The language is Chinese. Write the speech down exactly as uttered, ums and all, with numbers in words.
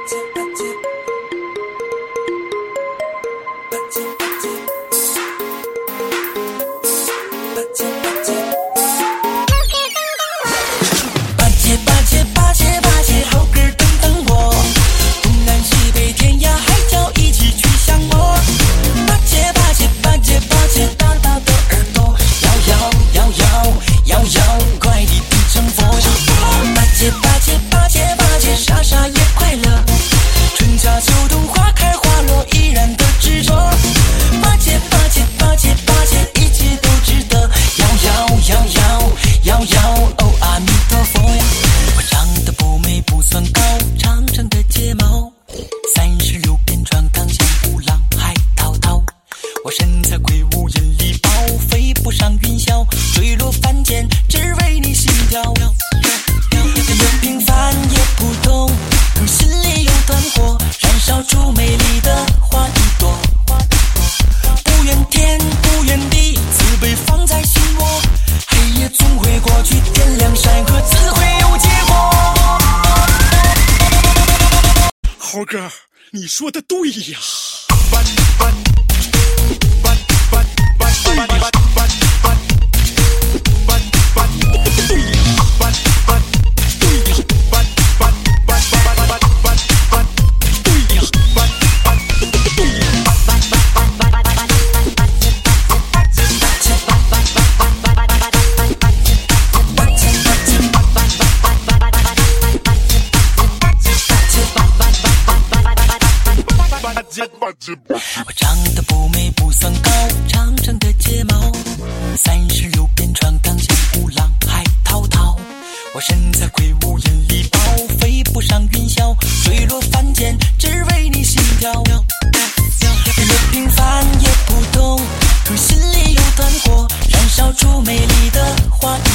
猴哥，你说的对呀。 我长得不美不算高，长长的睫毛，三十六变穿钢像虎狼海滔滔。我身材魁梧引力爆，飞不上云霄，坠落凡间只为你心跳。越平凡也普通，可心里有团火，燃烧出美丽的花。